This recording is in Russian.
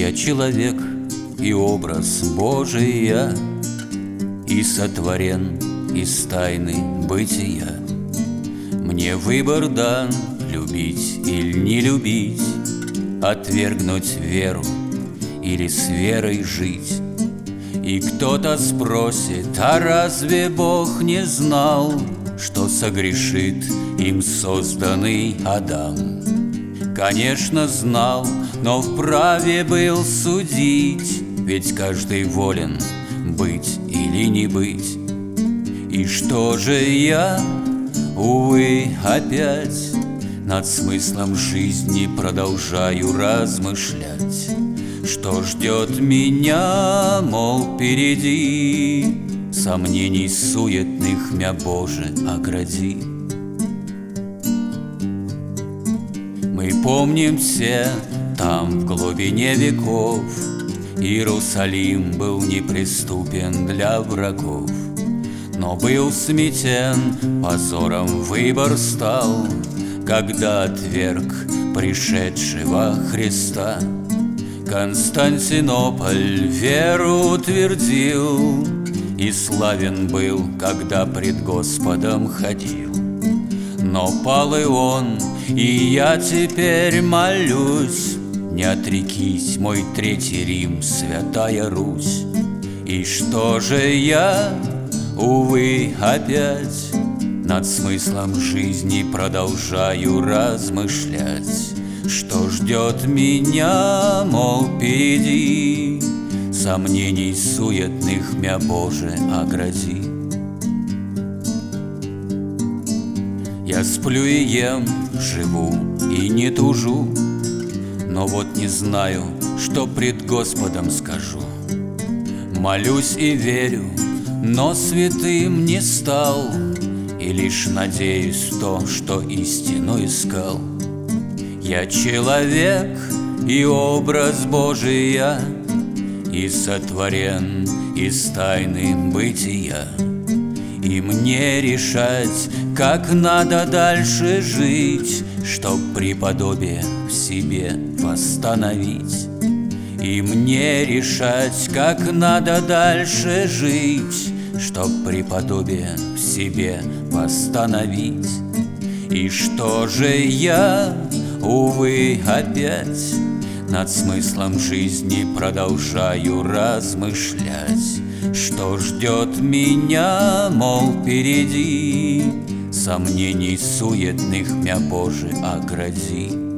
Я человек и образ Божий я, и сотворен из тайны бытия. Мне выбор дан — любить или не любить, отвергнуть веру или с верой жить. И кто-то спросит: а разве Бог не знал, что согрешит им созданный Адам? Конечно, знал, но вправе был судить, ведь каждый волен быть или не быть. И что же я, увы, опять над смыслом жизни продолжаю размышлять? Что ждет меня, мол, впереди? Сомнений суетных мя, Боже, огради. Мы помним все, там в глубине веков Иерусалим был неприступен для врагов. Но был сметен, позором выбор стал, когда отверг пришедшего Христа. Константинополь веру утвердил и славен был, когда пред Господом ходил. Но пал и он, и я теперь молюсь: не отрекись, мой Третий Рим, Святая Русь. И что же я, увы, опять над смыслом жизни продолжаю размышлять? Что ждет меня, мол, впереди? Сомнений суетных мя, Боже, огради. Я сплю и ем, живу и не тужу, но вот не знаю, что пред Господом скажу. Молюсь и верю, но святым не стал, и лишь надеюсь в то, что истину искал. Я человек и образ Божий я, и сотворен из тайны бытия. И мне решать, как надо дальше жить, чтоб преподобие в себе восстановить. И мне решать, как надо дальше жить, чтоб преподобие в себе восстановить. И что же я, увы, опять над смыслом жизни продолжаю размышлять? Что ждет меня, мол, впереди? Сомнений суетных мя, Боже, огради.